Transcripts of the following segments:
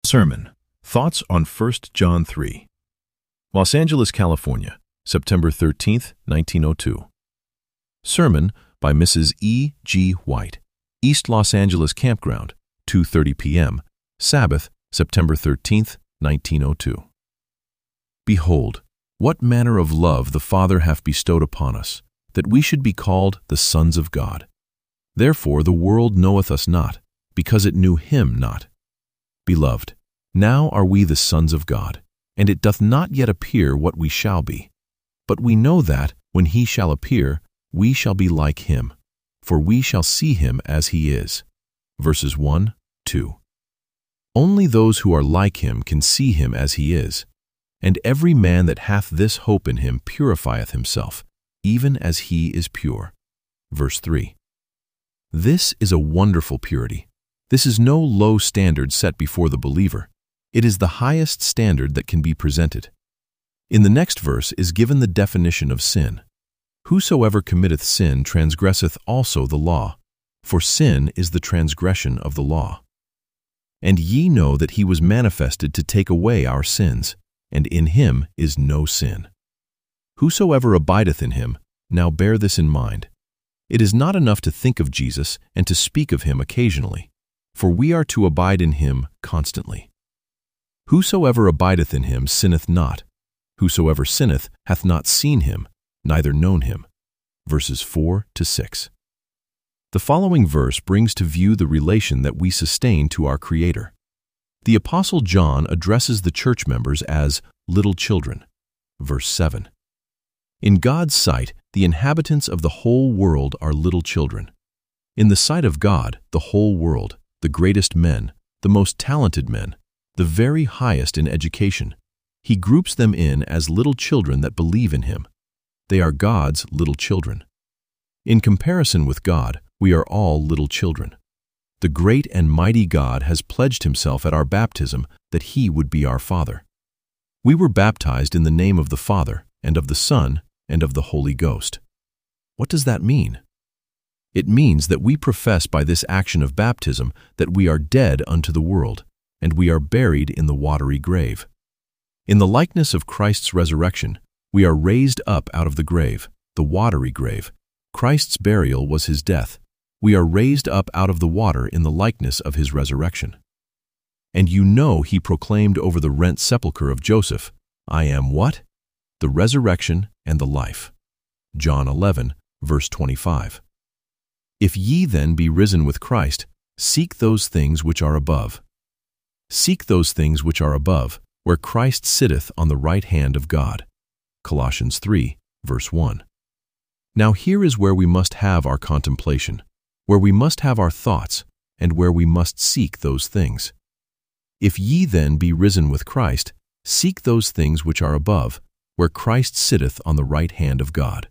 Sermon. Thoughts on 1 John 3. Los Angeles, California, September 13, 1902. Sermon by Mrs. E. G. White, East Los Angeles Campground, 2:30 p.m., Sabbath, September 13, 1902. Behold, what manner of love the Father hath bestowed upon us, that we should be called the sons of God. Therefore the world knoweth us not, because it knew him not. Beloved, now are we the sons of God, and it doth not yet appear what we shall be. But we know that, when he shall appear, we shall be like him, for we shall see him as he is. Verses 1, 2. Only those who are like him can see him as he is, and every man that hath this hope in him purifieth himself, even as he is pure. Verse 3. This is a wonderful purity. This is no low standard set before the believer. It is the highest standard that can be presented. In the next verse is given the definition of sin. Whosoever committeth sin transgresseth also the law, for sin is the transgression of the law. And ye know that he was manifested to take away our sins, and in him is no sin. Whosoever abideth in him, now bear this in mind. It is not enough to think of Jesus and to speak of him occasionally, for we are to abide in him constantly. Whosoever abideth in him sinneth not. Whosoever sinneth hath not seen him, neither known him. Verses 4 to 6. The following verse brings to view the relation that we sustain to our Creator. The Apostle John addresses the church members as little children. Verse 7. In God's sight, the inhabitants of the whole world are little children. In the sight of God, the whole world, the greatest men, the most talented men, the very highest in education, he groups them in as little children that believe in him. They are God's little children. In comparison with God, we are all little children. The great and mighty God has pledged himself at our baptism that he would be our Father. We were baptized in the name of the Father, and of the Son, and of the Holy Ghost. What does that mean? It means that we profess by this action of baptism that we are dead unto the world, and we are buried in the watery grave. In the likeness of Christ's resurrection, we are raised up out of the grave, the watery grave. Christ's burial was his death. We are raised up out of the water in the likeness of his resurrection. And you know he proclaimed over the rent sepulchre of Joseph, I am what? The resurrection and the life. John 11, verse 25. If ye then be risen with Christ, seek those things which are above. Seek those things which are above, where Christ sitteth on the right hand of God. Colossians 3, verse 1. Now here is where we must have our contemplation, where we must have our thoughts, and where we must seek those things. If ye then be risen with Christ, seek those things which are above, where Christ sitteth on the right hand of God.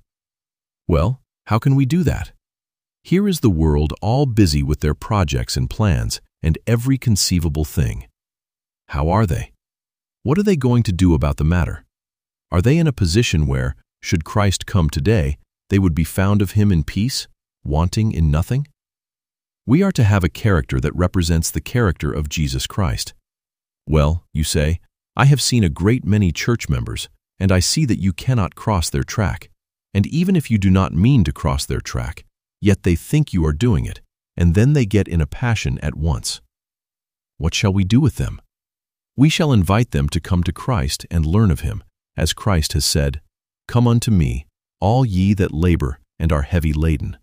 Well, how can we do that? Here is the world all busy with their projects and plans and every conceivable thing. How are they? What are they going to do about the matter? Are they in a position where, should Christ come today, they would be found of him in peace, wanting in nothing? We are to have a character that represents the character of Jesus Christ. Well, you say, I have seen a great many church members, and I see that you cannot cross their track. And even if you do not mean to cross their track, yet they think you are doing it, and then they get in a passion at once. What shall we do with them? We shall invite them to come to Christ and learn of him, as Christ has said, Come unto me, all ye that labor and are heavy laden.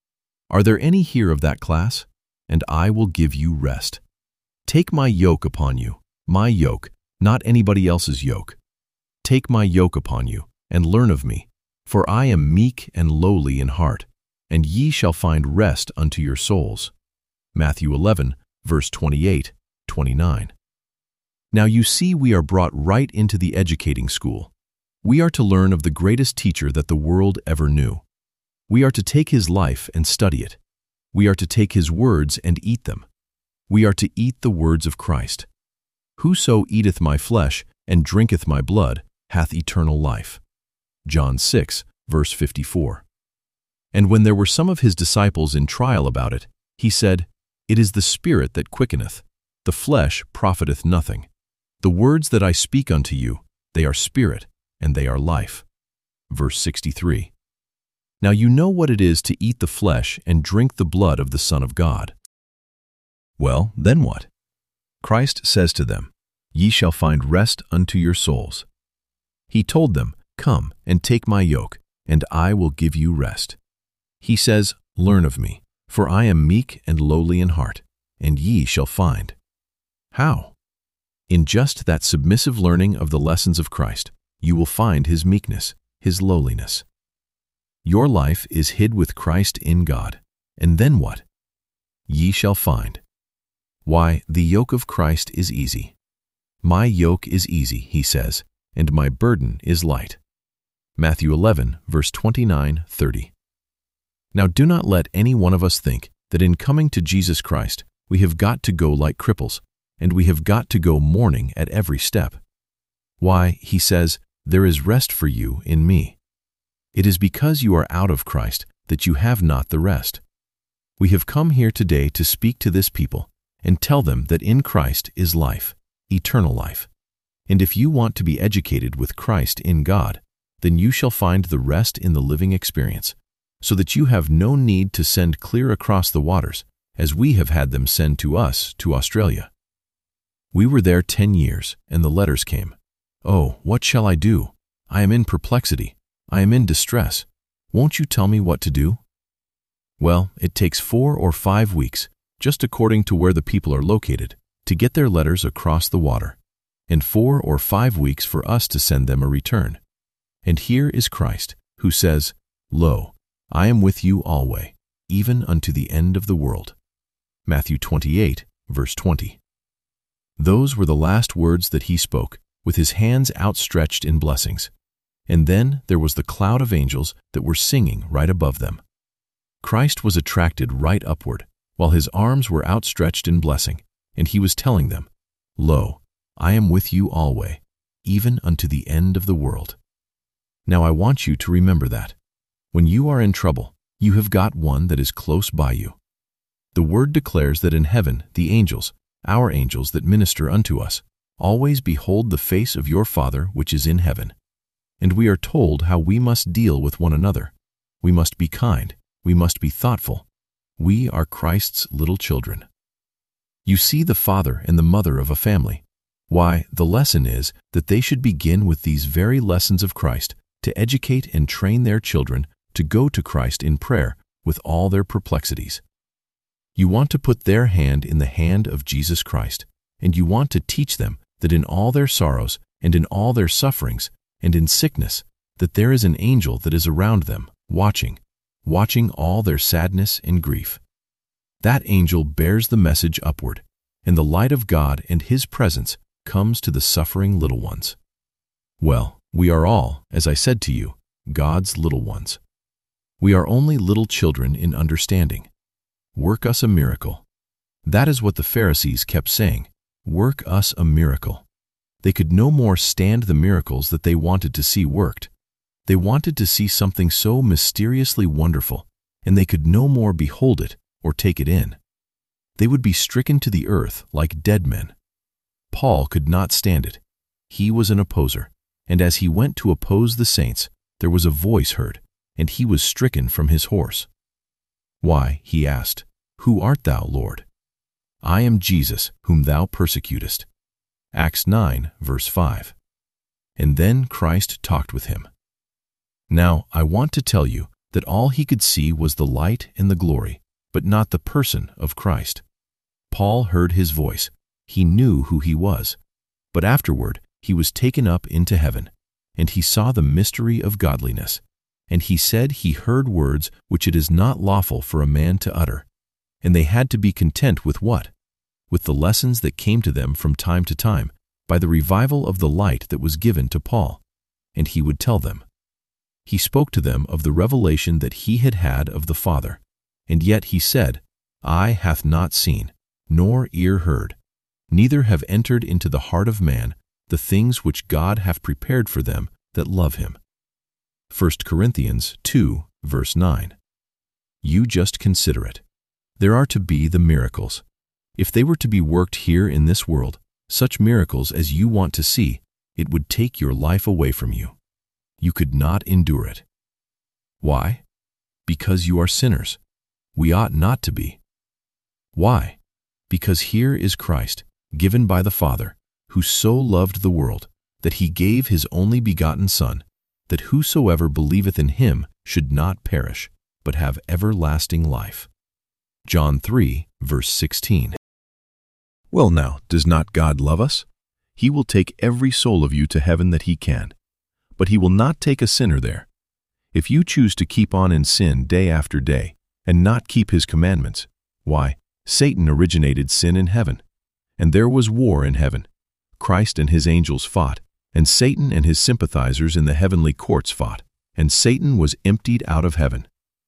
Are there any here of that class? And I will give you rest. Take my yoke upon you, my yoke, not anybody else's yoke. Take my yoke upon you, and learn of me, for I am meek and lowly in heart, and ye shall find rest unto your souls. Matthew 11, verse 28, 29. Now you see we are brought right into the educating school. We are to learn of the greatest teacher that the world ever knew. We are to take his life and study it. We are to take his words and eat them. We are to eat the words of Christ. Whoso eateth my flesh and drinketh my blood hath eternal life. John 6, verse 54. And when there were some of his disciples in trial about it, he said, It is the Spirit that quickeneth, The flesh profiteth nothing. The words that I speak unto you, they are spirit, and they are life. Verse 63. Now you know what it is to eat the flesh and drink the blood of the Son of God. Well, then what? Christ says to them, Ye shall find rest unto your souls. He told them, Come and take my yoke, and I will give you rest. He says, Learn of me, for I am meek and lowly in heart, and ye shall find. How? In just that submissive learning of the lessons of Christ, you will find his meekness, his lowliness. Your life is hid with Christ in God, and then what? Ye shall find. Why, the yoke of Christ is easy. My yoke is easy, he says, and my burden is light. Matthew 11, verse 29-30. Now do not let any one of us think that in coming to Jesus Christ, we have got to go like cripples, and we have got to go mourning at every step. Why, he says, there is rest for you in me. It is because you are out of Christ that you have not the rest. We have come here today to speak to this people and tell them that in Christ is life, eternal life. And if you want to be educated with Christ in God, then you shall find the rest in the living experience, so that you have no need to send clear across the waters, as we have had them send to us to Australia. We were there 10 years, and the letters came. Oh, what shall I do? I am in perplexity. I am in distress. Won't you tell me what to do? Well, it takes 4 or 5 weeks, just according to where the people are located, to get their letters across the water, and 4 or 5 weeks for us to send them a return. And here is Christ, who says, Lo, I am with you alway, even unto the end of the world. Matthew 28, verse 20. Those were the last words that he spoke, with his hands outstretched in blessings. And then there was the cloud of angels that were singing right above them. Christ was attracted right upward, while his arms were outstretched in blessing, and he was telling them, Lo, I am with you alway, even unto the end of the world. Now I want you to remember that. When you are in trouble, you have got one that is close by you. The word declares that in heaven the angels, our angels that minister unto us, always behold the face of your Father which is in heaven. And we are told how we must deal with one another. We must be kind. We must be thoughtful. We are Christ's little children. You see the father and the mother of a family. Why, the lesson is that they should begin with these very lessons of Christ to educate and train their children to go to Christ in prayer with all their perplexities. You want to put their hand in the hand of Jesus Christ, and you want to teach them that in all their sorrows and in all their sufferings and in sickness, that there is an angel that is around them, watching all their sadness and grief. That angel bears the message upward, and the light of God and his presence comes to the suffering little ones. Well, we are all, as I said to you, God's little ones. We are only little children in understanding. Work us a miracle. That is what the Pharisees kept saying. Work us a miracle. They could no more stand the miracles that they wanted to see worked. They wanted to see something so mysteriously wonderful, and they could no more behold it or take it in. They would be stricken to the earth like dead men. Paul could not stand it. He was an opposer, and as he went to oppose the saints, there was a voice heard, and he was stricken from his horse. Why, he asked, Who art thou, Lord? I am Jesus, whom thou persecutest. Acts 9, verse 5. And then Christ talked with him. Now, I want to tell you that all he could see was the light and the glory, but not the person of Christ. Paul heard his voice. He knew who he was. But afterward, he was taken up into heaven, and he saw the mystery of godliness. And he said he heard words which it is not lawful for a man to utter. And they had to be content with what? With the lessons that came to them from time to time, by the revival of the light that was given to Paul. And he would tell them. He spoke to them of the revelation that he had had of the Father. And yet he said, Eye hath not seen, nor ear heard, neither have entered into the heart of man the things which God hath prepared for them that love him. 1 Corinthians 2, verse 9. You just consider it. There are to be the miracles. If they were to be worked here in this world, such miracles as you want to see, it would take your life away from you. You could not endure it. Why? Because you are sinners. We ought not to be. Why? Because here is Christ, given by the Father, who so loved the world, that he gave his only begotten Son, that whosoever believeth in him should not perish, but have everlasting life. John 3, verse 16. Well now, does not God love us? He will take every soul of you to heaven that he can, but he will not take a sinner there. If you choose to keep on in sin day after day, and not keep his commandments, why, Satan originated sin in heaven, and there was war in heaven. Christ and his angels fought, and Satan and his sympathizers in the heavenly courts fought, and Satan was emptied out of heaven.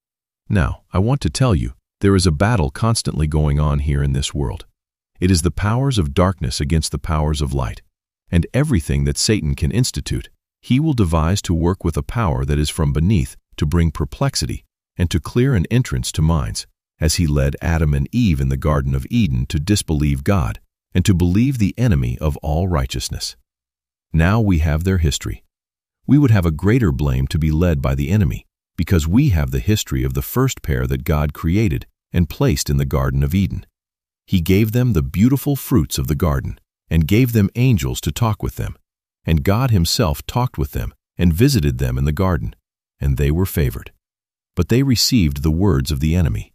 Now, I want to tell you, there is a battle constantly going on here in this world. It is the powers of darkness against the powers of light, and everything that Satan can institute, he will devise to work with a power that is from beneath to bring perplexity and to clear an entrance to minds, as he led Adam and Eve in the Garden of Eden to disbelieve God and to believe the enemy of all righteousness. Now we have their history. We would have a greater blame to be led by the enemy, because we have the history of the first pair that God created and placed in the Garden of Eden. He gave them the beautiful fruits of the garden, and gave them angels to talk with them, and God himself talked with them and visited them in the garden, and they were favored. But they received the words of the enemy.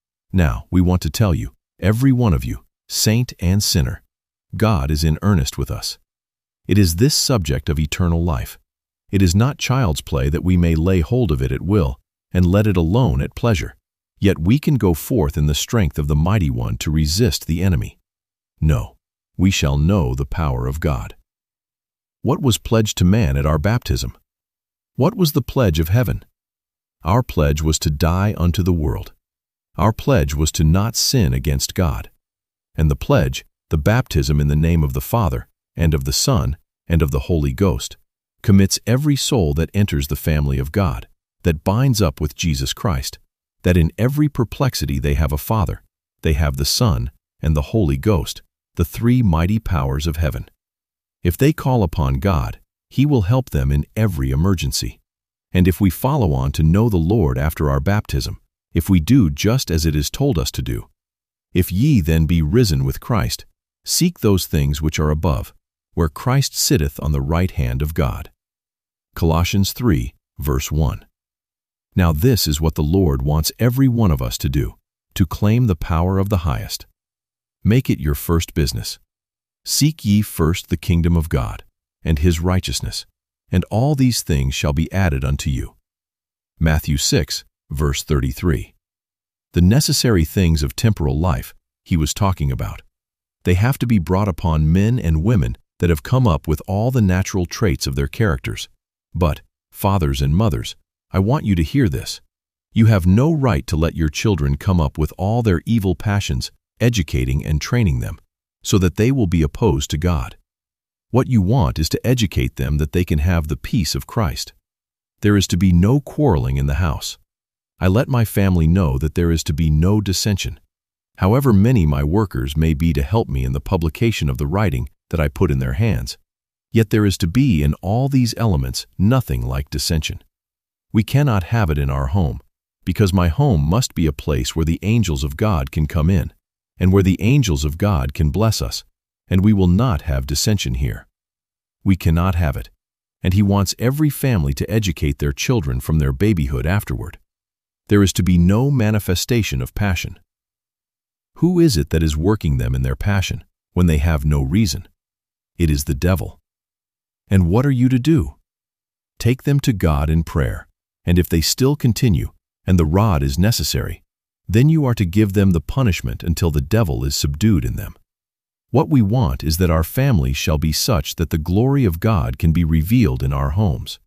Now we want to tell you, every one of you, saint and sinner, God is in earnest with us. It is this subject of eternal life. It is not child's play that we may lay hold of it at will and let it alone at pleasure. Yet we can go forth in the strength of the Mighty One to resist the enemy. No, we shall know the power of God. What was pledged to man at our baptism? What was the pledge of heaven? Our pledge was to die unto the world. Our pledge was to not sin against God. And the pledge, the baptism in the name of the Father, and of the Son, and of the Holy Ghost, commits every soul that enters the family of God, that binds up with Jesus Christ, that in every perplexity they have a Father, they have the Son, and the Holy Ghost, the three mighty powers of heaven. If they call upon God, he will help them in every emergency. And if we follow on to know the Lord after our baptism, if we do just as it is told us to do, if ye then be risen with Christ, seek those things which are above, where Christ sitteth on the right hand of God. Colossians 3, verse 1. Now this is what the Lord wants every one of us to do, to claim the power of the highest. Make it your first business. Seek ye first the kingdom of God, and his righteousness, and all these things shall be added unto you. Matthew 6, verse 33. The necessary things of temporal life he was talking about. They have to be brought upon men and women that have come up with all the natural traits of their characters. But, fathers and mothers, I want you to hear this. You have no right to let your children come up with all their evil passions, educating and training them, so that they will be opposed to God. What you want is to educate them that they can have the peace of Christ. There is to be no quarreling in the house. I let my family know that there is to be no dissension. However many my workers may be to help me in the publication of the writing that I put in their hands, yet there is to be in all these elements nothing like dissension. We cannot have it in our home, because my home must be a place where the angels of God can come in, and where the angels of God can bless us, and we will not have dissension here. We cannot have it, and he wants every family to educate their children from their babyhood afterward. There is to be no manifestation of passion. Who is it that is working them in their passion when they have no reason? It is the devil. And what are you to do? Take them to God in prayer, and if they still continue, and the rod is necessary, then you are to give them the punishment until the devil is subdued in them. What we want is that our families shall be such that the glory of God can be revealed in our homes.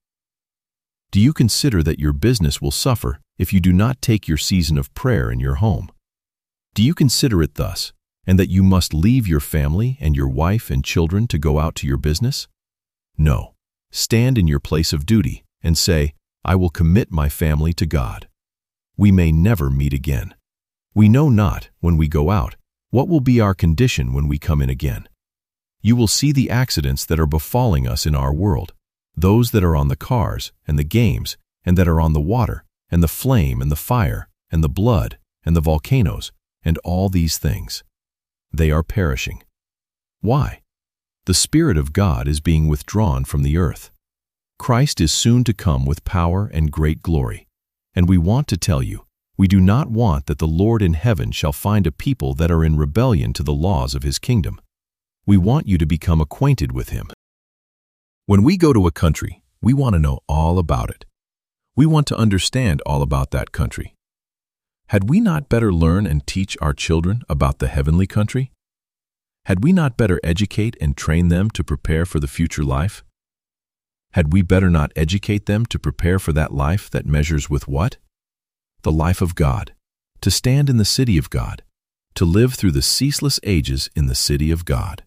Do you consider that your business will suffer if you do not take your season of prayer in your home? Do you consider it thus, and that you must leave your family and your wife and children to go out to your business? No. Stand in your place of duty and say, I will commit my family to God. We may never meet again. We know not, when we go out, What will be our condition when we come in again? You will see the accidents that are befalling us in our world, those that are on the cars and the games, and that are on the water, and the flame and the fire, and the blood, and the volcanoes, and all these things. They are perishing. Why? The Spirit of God is being withdrawn from the earth. Christ is soon to come with power and great glory. And we want to tell you, we do not want that the Lord in heaven shall find a people that are in rebellion to the laws of his kingdom. We want you to become acquainted with him. When we go to a country, we want to know all about it. We want to understand all about that country. Had we not better learn and teach our children about the heavenly country? Had we not better educate and train them to prepare for the future life? Had we better not educate them to prepare for that life that measures with what? The life of God, to stand in the city of God, to live through the ceaseless ages in the city of God.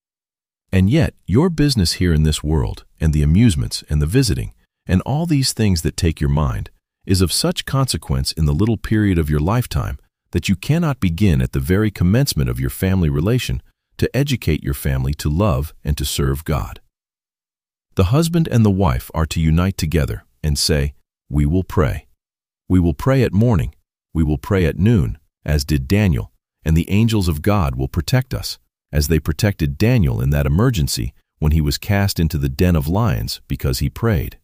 And yet, your business here in this world, and the amusements and the visiting, and all these things that take your mind, is of such consequence in the little period of your lifetime that you cannot begin at the very commencement of your family relation to educate your family to love and to serve God. The husband and the wife are to unite together and say, "We will pray. We will pray at morning. We will pray at noon, as did Daniel, and the angels of God will protect us, as they protected Daniel in that emergency when he was cast into the den of lions because he prayed."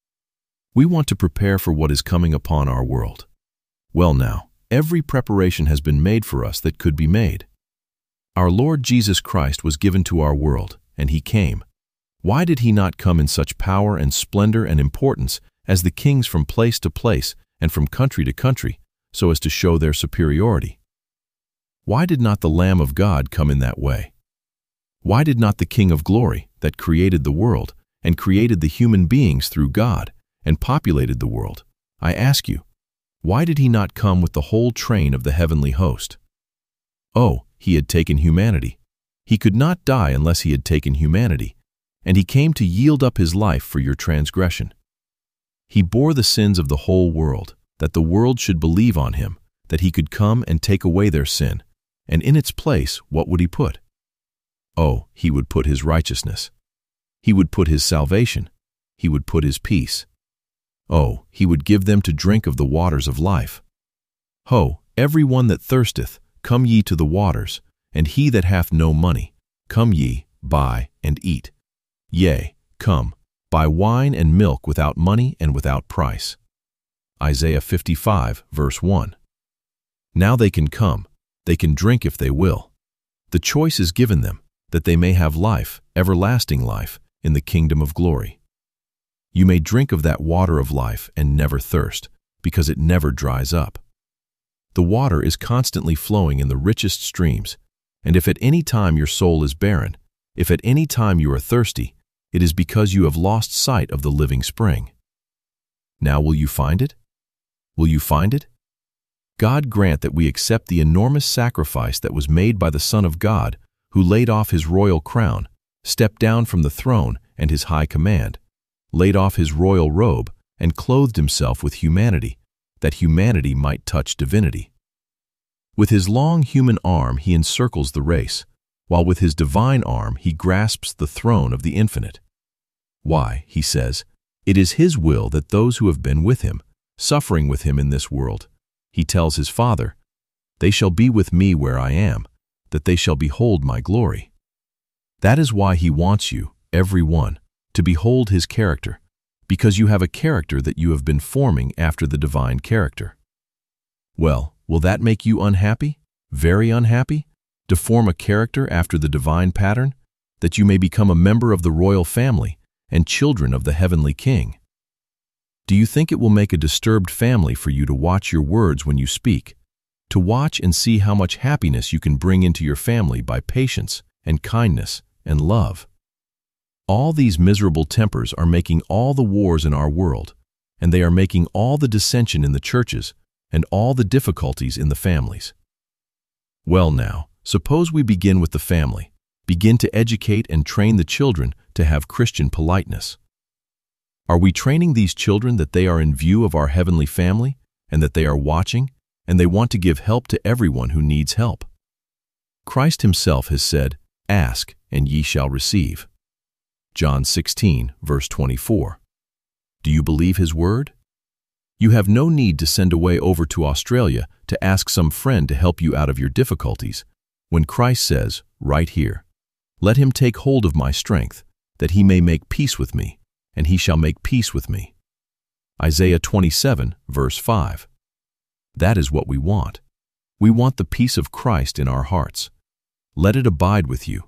We want to prepare for what is coming upon our world. Well now, every preparation has been made for us that could be made. Our Lord Jesus Christ was given to our world, and he came. Why did he not come in such power and splendor and importance as the kings from place to place and from country to country, so as to show their superiority? Why did not the Lamb of God come in that way? Why did not the King of Glory, that created the world, and created the human beings through God, and populated the world, I ask you, why did he not come with the whole train of the heavenly host? Oh, he had taken humanity. He could not die unless he had taken humanity, and he came to yield up his life for your transgression. He bore the sins of the whole world, that the world should believe on him, that he could come and take away their sin, and in its place what would he put? Oh, he would put his righteousness. He would put his salvation. He would put his peace. Oh, he would give them to drink of the waters of life. Ho, every one that thirsteth, come ye to the waters, and he that hath no money, come ye, buy and eat. Yea, come, buy wine and milk without money and without price. Isaiah 55, verse 1. Now they can come, they can drink if they will. The choice is given them, that they may have life, everlasting life, in the kingdom of glory. You may drink of that water of life and never thirst, because it never dries up. The water is constantly flowing in the richest streams, and if at any time your soul is barren, if at any time you are thirsty, it is because you have lost sight of the living spring. Now will you find it? Will you find it? God grant that we accept the enormous sacrifice that was made by the Son of God, who laid off his royal crown, stepped down from the throne and his high command, laid off his royal robe, and clothed himself with humanity, that humanity might touch divinity. With his long human arm he encircles the race, while with his divine arm he grasps the throne of the infinite. Why, he says, it is his will that those who have been with him, suffering with him in this world, he tells his Father, they shall be with me where I am, that they shall behold my glory. That is why he wants you, every one, to behold his character, because you have a character that you have been forming after the divine character. Well, will that make you unhappy, very unhappy, to form a character after the divine pattern, that you may become a member of the royal family and children of the heavenly King? Do you think it will make a disturbed family for you to watch your words when you speak, to watch and see how much happiness you can bring into your family by patience and kindness and love? All these miserable tempers are making all the wars in our world, and they are making all the dissension in the churches and all the difficulties in the families. Well now, suppose we begin with the family, begin to educate and train the children to have Christian politeness. Are we training these children that they are in view of our heavenly family, and that they are watching, and they want to give help to everyone who needs help? Christ himself has said, "Ask, and ye shall receive." John 16, verse 24. Do you believe his word? You have no need to send away over to Australia to ask some friend to help you out of your difficulties, when Christ says, right here, "Let him take hold of my strength, that he may make peace with me, and he shall make peace with me." Isaiah 27, verse 5. That is what we want. We want the peace of Christ in our hearts. Let it abide with you.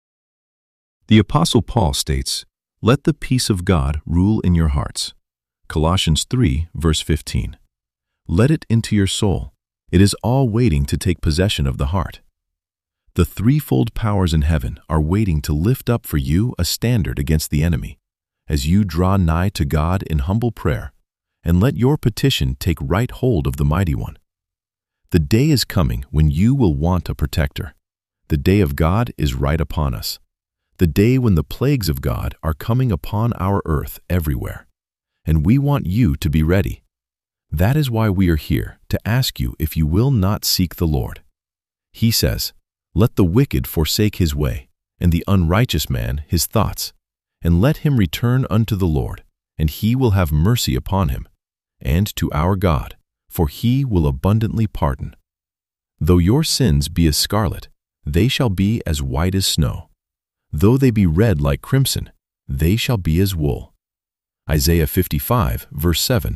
The Apostle Paul states, "Let the peace of God rule in your hearts." Colossians 3, verse 15. Let it into your soul. It is all waiting to take possession of the heart. The threefold powers in heaven are waiting to lift up for you a standard against the enemy, as you draw nigh to God in humble prayer, and let your petition take right hold of the Mighty One. The day is coming when you will want a protector. The day of God is right upon us. The day when the plagues of God are coming upon our earth everywhere, and we want you to be ready. That is why we are here, to ask you if you will not seek the Lord. He says, "Let the wicked forsake his way, and the unrighteous man his thoughts, and let him return unto the Lord, and he will have mercy upon him, and to our God, for he will abundantly pardon. Though your sins be as scarlet, they shall be as white as snow. Though they be red like crimson, they shall be as wool." Isaiah 55, verse 7,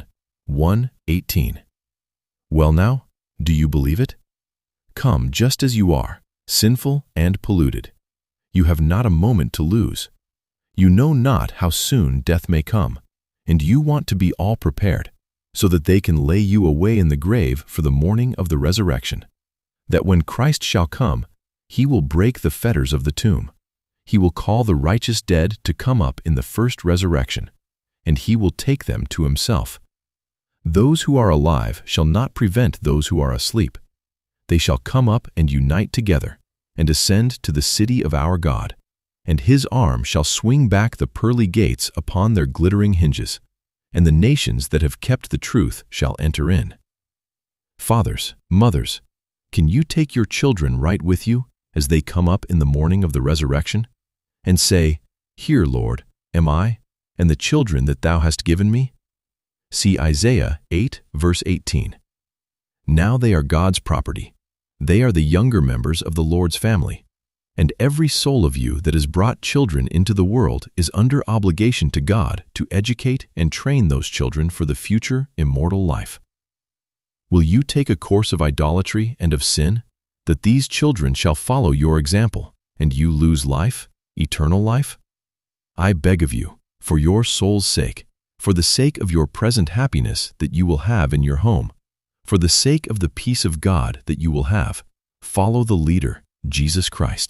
1:18. Well now, do you believe it? Come just as you are, sinful and polluted. You have not a moment to lose. You know not how soon death may come, and you want to be all prepared, so that they can lay you away in the grave for the morning of the resurrection, that when Christ shall come, he will break the fetters of the tomb. He will call the righteous dead to come up in the first resurrection, and he will take them to himself. Those who are alive shall not prevent those who are asleep. They shall come up and unite together, and ascend to the city of our God, and his arm shall swing back the pearly gates upon their glittering hinges, and the nations that have kept the truth shall enter in. Fathers, mothers, can you take your children right with you as they come up in the morning of the resurrection, and say, "Here, Lord, am I, and the children that thou hast given me"? See Isaiah 8, verse 18. Now they are God's property. They are the younger members of the Lord's family, and every soul of you that has brought children into the world is under obligation to God to educate and train those children for the future immortal life. Will you take a course of idolatry and of sin, that these children shall follow your example, and you lose life, eternal life? I beg of you, for your soul's sake, for the sake of your present happiness that you will have in your home, for the sake of the peace of God that you will have, follow the leader, Jesus Christ.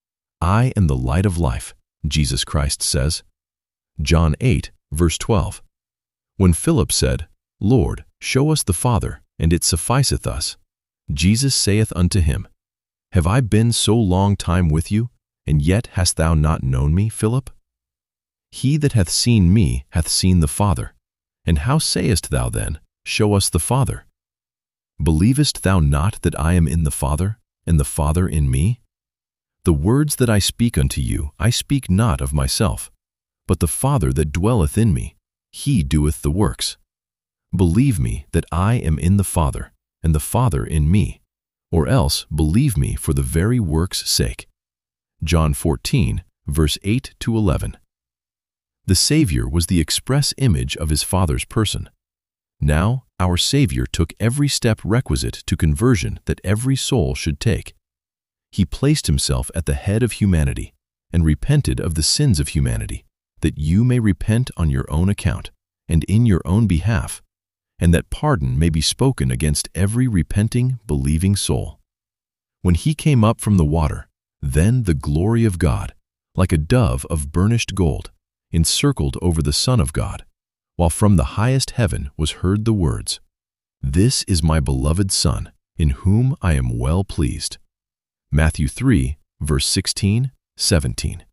I am the light of life, Jesus Christ says. John 8, verse 12. When Philip said, "Lord, show us the Father, and it sufficeth us," Jesus saith unto him, "Have I been so long time with you, and yet hast thou not known me, Philip? He that hath seen me hath seen the Father. And how sayest thou then, Show us the Father? Believest thou not that I am in the Father, and the Father in me? The words that I speak unto you, I speak not of myself, but the Father that dwelleth in me, he doeth the works. Believe me that I am in the Father, and the Father in me, or else believe me for the very works' sake. John 14, verse 8 to 11. The Savior was the express image of his Father's person. Now, our Savior took every step requisite to conversion that every soul should take. He placed himself at the head of humanity and repented of the sins of humanity, that you may repent on your own account and in your own behalf, and that pardon may be spoken against every repenting, believing soul. When he came up from the water, then the glory of God, like a dove of burnished gold, encircled over the Son of God, while from the highest heaven was heard the words, "This is my beloved Son, in whom I am well pleased." Matthew 3, verse 16, 17.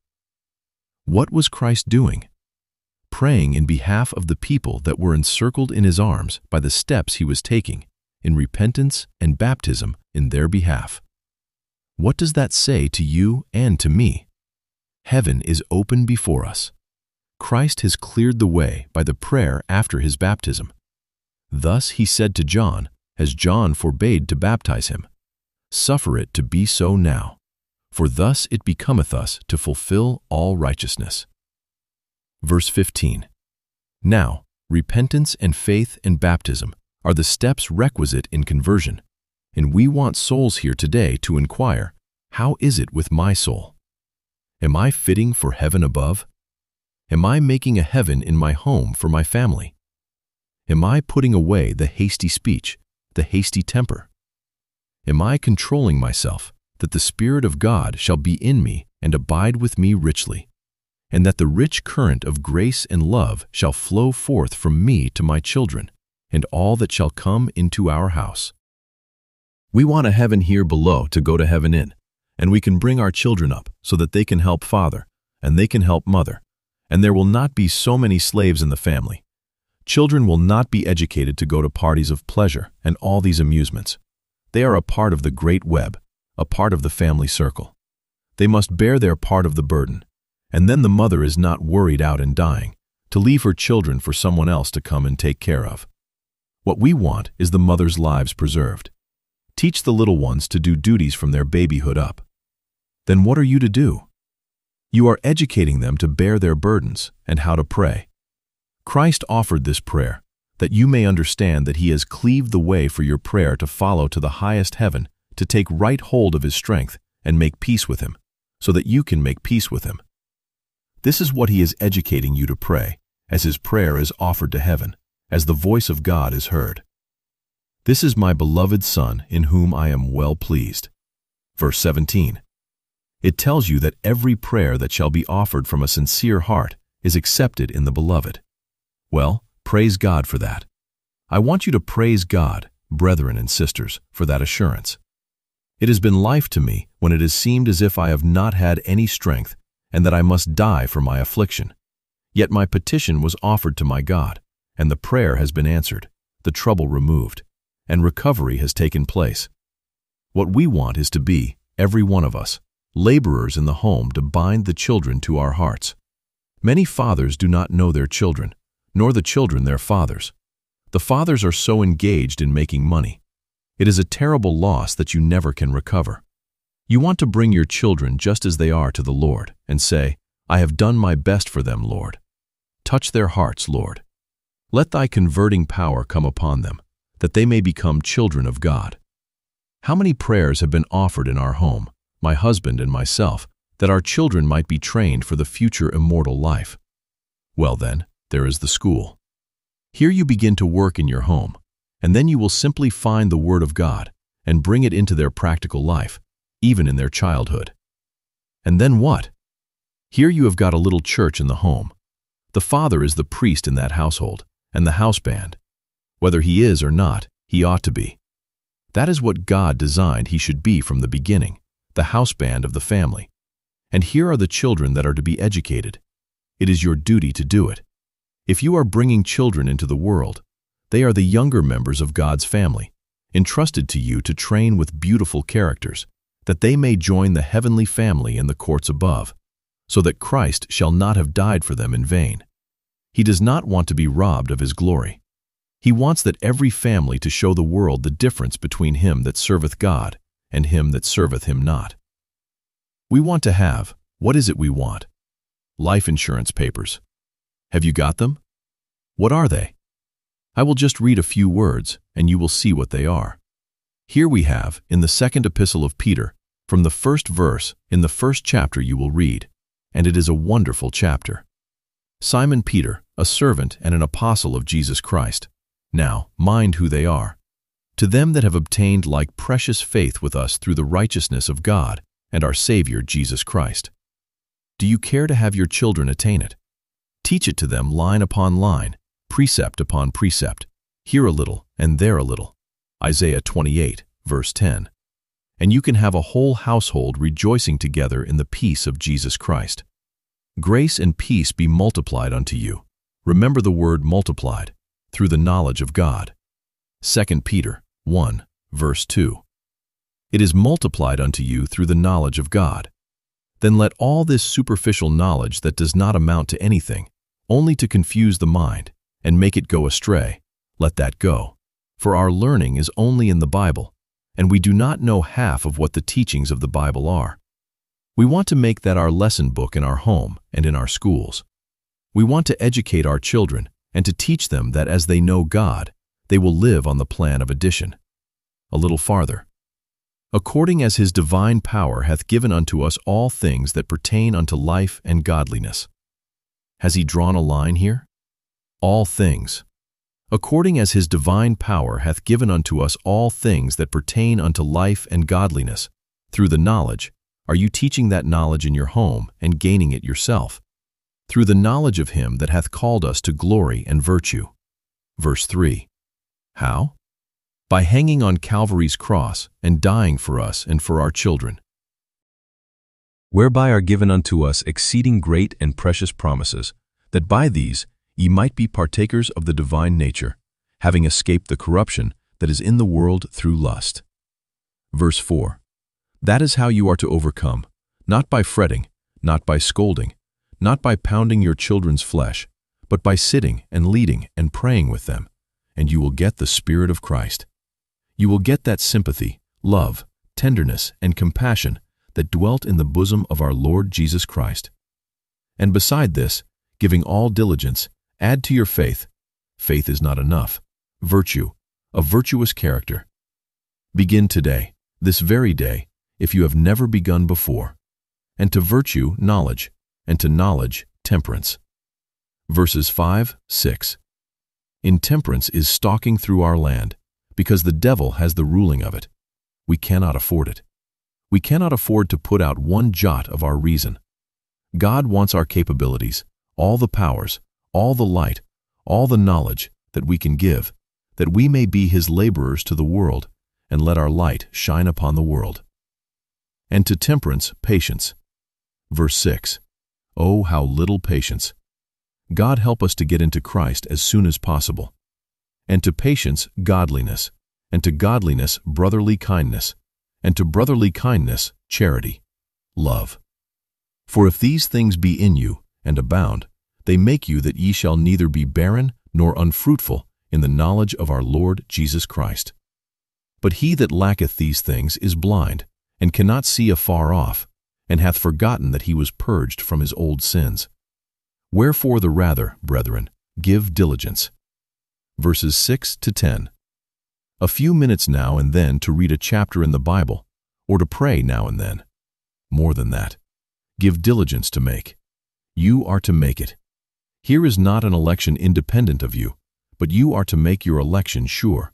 What was Christ doing? Praying in behalf of the people that were encircled in his arms by the steps he was taking in repentance and baptism in their behalf. What does that say to you and to me? Heaven is open before us. Christ has cleared the way by the prayer after his baptism. Thus he said to John, as John forbade to baptize him, "Suffer it to be so now, for thus it becometh us to fulfill all righteousness." Verse 15. Now, repentance and faith and baptism are the steps requisite in conversion, and we want souls here today to inquire, how is it with my soul? Am I fitting for heaven above? Am I making a heaven in my home for my family? Am I putting away the hasty speech, the hasty temper? Am I controlling myself, that the Spirit of God shall be in me and abide with me richly, and that the rich current of grace and love shall flow forth from me to my children, and all that shall come into our house? We want a heaven here below to go to heaven in, and we can bring our children up so that they can help father, and they can help mother, and there will not be so many slaves in the family. Children will not be educated to go to parties of pleasure and all these amusements. They are a part of the great web, a part of the family circle. They must bear their part of the burden, and then the mother is not worried out and dying to leave her children for someone else to come and take care of. What we want is the mother's lives preserved. Teach the little ones to do duties from their babyhood up. Then what are you to do? You are educating them to bear their burdens and how to pray. Christ offered this prayer, that you may understand that he has cleaved the way for your prayer to follow to the highest heaven, to take right hold of his strength and make peace with him, so that you can make peace with him. This is what he is educating you to pray, as his prayer is offered to heaven, as the voice of God is heard. This is my beloved Son, in whom I am well pleased. Verse 17. It tells you that every prayer that shall be offered from a sincere heart is accepted in the Beloved. Well, praise God for that. I want you to praise God, brethren and sisters, for that assurance. It has been life to me when it has seemed as if I have not had any strength and that I must die for my affliction. Yet my petition was offered to my God, and the prayer has been answered, the trouble removed, and recovery has taken place. What we want is to be, every one of us, laborers in the home to bind the children to our hearts. Many fathers do not know their children, nor the children their fathers. The fathers are so engaged in making money. It is a terrible loss that you never can recover. You want to bring your children just as they are to the Lord and say, I have done my best for them, Lord. Touch their hearts, Lord. Let thy converting power come upon them, that they may become children of God. How many prayers have been offered in our home, my husband and myself, that our children might be trained for the future immortal life? Well then, there is the school. Here you begin to work in your home, and then you will simply find the Word of God and bring it into their practical life, even in their childhood. And then what? Here you have got a little church in the home. The father is the priest in that household, and the house band. Whether he is or not, he ought to be. That is what God designed he should be from the beginning, the house band of the family. And here are the children that are to be educated. It is your duty to do it. If you are bringing children into the world, they are the younger members of God's family, entrusted to you to train with beautiful characters, that they may join the heavenly family in the courts above, so that Christ shall not have died for them in vain. He does not want to be robbed of his glory. He wants that every family to show the world the difference between him that serveth God and him that serveth him not. We want to have, what is it we want? Life insurance papers. Have you got them? What are they? I will just read a few words, and you will see what they are. Here we have, in the second epistle of Peter, from the first verse, in the first chapter you will read, and it is a wonderful chapter. Simon Peter, a servant and an apostle of Jesus Christ. Now, mind who they are. To them that have obtained like precious faith with us through the righteousness of God and our Savior Jesus Christ. Do you care to have your children attain it? Teach it to them line upon line, precept upon precept, here a little and there a little. Isaiah 28, verse 10. And you can have a whole household rejoicing together in the peace of Jesus Christ. Grace and peace be multiplied unto you. Remember the word multiplied, through the knowledge of God. 2 Peter 1, verse 2. It is multiplied unto you through the knowledge of God. Then let all this superficial knowledge that does not amount to anything, only to confuse the mind and make it go astray, let that go. For our learning is only in the Bible, and we do not know half of what the teachings of the Bible are. We want to make that our lesson book in our home and in our schools. We want to educate our children and to teach them that as they know God, they will live on the plan of addition. A little farther. According as his divine power hath given unto us all things that pertain unto life and godliness. Has he drawn a line here? All things. According as his divine power hath given unto us all things that pertain unto life and godliness, through the knowledge, are you teaching that knowledge in your home and gaining it yourself? Through the knowledge of him that hath called us to glory and virtue. Verse 3. How? By hanging on Calvary's cross and dying for us and for our children. Whereby are given unto us exceeding great and precious promises, that by these ye might be partakers of the divine nature, having escaped the corruption that is in the world through lust. Verse 4. That is how you are to overcome, not by fretting, not by scolding, not by pounding your children's flesh, but by sitting and leading and praying with them, and you will get the Spirit of Christ. You will get that sympathy, love, tenderness, and compassion that dwelt in the bosom of our Lord Jesus Christ. And beside this, giving all diligence, add to your faith. Faith is not enough. Virtue, a virtuous character. Begin today, this very day, if you have never begun before. And to virtue, knowledge, and to knowledge, temperance. Verses 5, 6. Intemperance is stalking through our land, because the devil has the ruling of it. We cannot afford it. We cannot afford to put out one jot of our reason. God wants our capabilities, all the powers, all the light, all the knowledge that we can give, that we may be his laborers to the world, and let our light shine upon the world. And to temperance, patience. Verse 6. Oh, how little patience! God help us to get into Christ as soon as possible. And to patience, godliness, and to godliness, brotherly kindness, and to brotherly kindness, charity, love. For if these things be in you, and abound, they make you that ye shall neither be barren nor unfruitful in the knowledge of our Lord Jesus Christ. But he that lacketh these things is blind, and cannot see afar off, and hath forgotten that he was purged from his old sins. Wherefore the rather, brethren, give diligence. Verses 6 to 10. A few minutes now and then to read a chapter in the Bible, or to pray now and then. More than that. Give diligence to make. You are to make it. Here is not an election independent of you, but you are to make your election sure.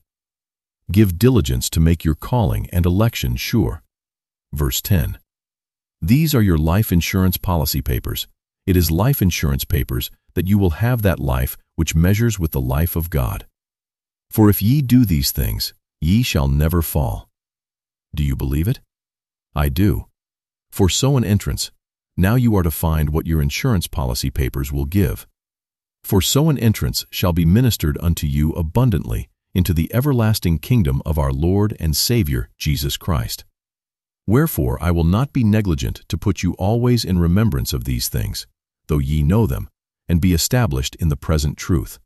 Give diligence to make your calling and election sure. Verse 10. These are your life insurance policy papers. It is life insurance papers that you will have that life which measures with the life of God. For if ye do these things, ye shall never fall. Do you believe it? I do. For so an entrance, now you are to find what your insurance policy papers will give. For so an entrance shall be ministered unto you abundantly into the everlasting kingdom of our Lord and Savior Jesus Christ. Wherefore I will not be negligent to put you always in remembrance of these things, though ye know them, and be established in the present truth.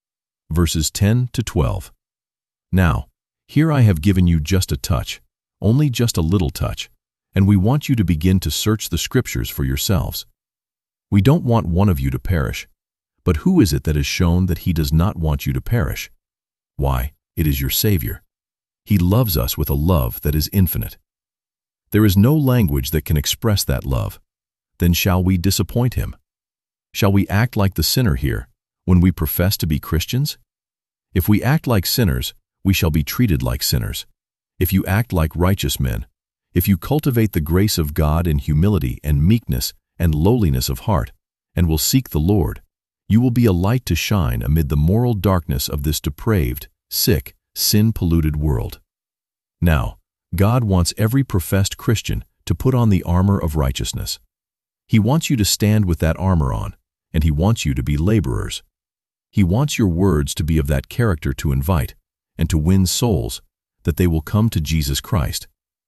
Verses 10 to 12. Now, here I have given you just a touch, only just a little touch, and we want you to begin to search the Scriptures for yourselves. We don't want one of you to perish, but who is it that has shown that he does not want you to perish? Why, it is your Savior. He loves us with a love that is infinite. There is no language that can express that love. Then shall we disappoint him? Shall we act like the sinner here when we profess to be Christians? If we act like sinners, we shall be treated like sinners. If you act like righteous men, if you cultivate the grace of God in humility and meekness and lowliness of heart, and will seek the Lord, you will be a light to shine amid the moral darkness of this depraved, sick, sin-polluted world. Now, God wants every professed Christian to put on the armor of righteousness. He wants you to stand with that armor on, and he wants you to be laborers. He wants your words to be of that character to invite and to win souls, that they will come to Jesus Christ,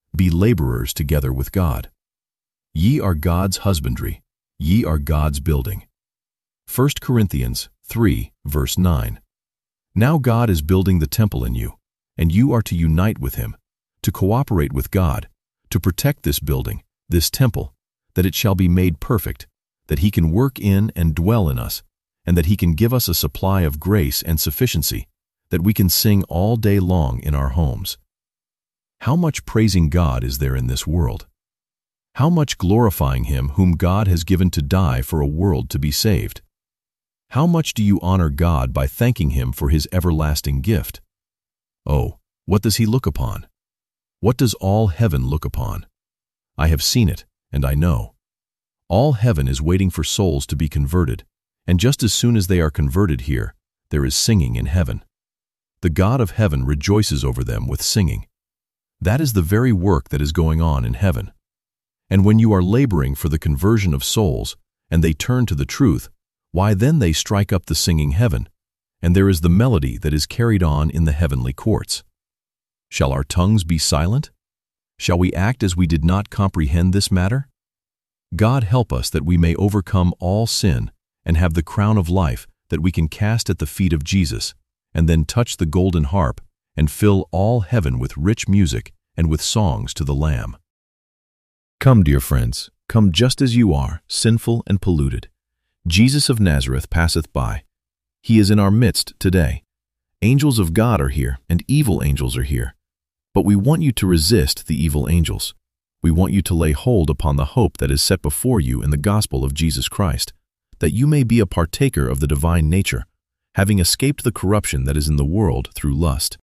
be laborers together with God. Ye are God's husbandry, ye are God's building. 1 Corinthians 3, verse 9. Now God is building the temple in you, and you are to unite with Him, to cooperate with God, to protect this building, this temple, that it shall be made perfect, that He can work in and dwell in us, and that He can give us a supply of grace and sufficiency, that we can sing all day long in our homes. How much praising God is there in this world? How much glorifying Him whom God has given to die for a world to be saved? How much do you honor God by thanking Him for His everlasting gift? Oh, what does He look upon? What does all heaven look upon? I have seen it, and I know. All heaven is waiting for souls to be converted, and just as soon as they are converted here, there is singing in heaven. The God of heaven rejoices over them with singing. That is the very work that is going on in heaven. And when you are laboring for the conversion of souls, and they turn to the truth, why then they strike up the singing heaven, and there is the melody that is carried on in the heavenly courts. Shall our tongues be silent? Shall we act as we did not comprehend this matter? God help us that we may overcome all sin and have the crown of life that we can cast at the feet of Jesus, and then touch the golden harp and fill all heaven with rich music and with songs to the Lamb. Come, dear friends, come just as you are, sinful and polluted. Jesus of Nazareth passeth by. He is in our midst today. Angels of God are here, and evil angels are here. But we want you to resist the evil angels. We want you to lay hold upon the hope that is set before you in the gospel of Jesus Christ, that you may be a partaker of the divine nature, having escaped the corruption that is in the world through lust.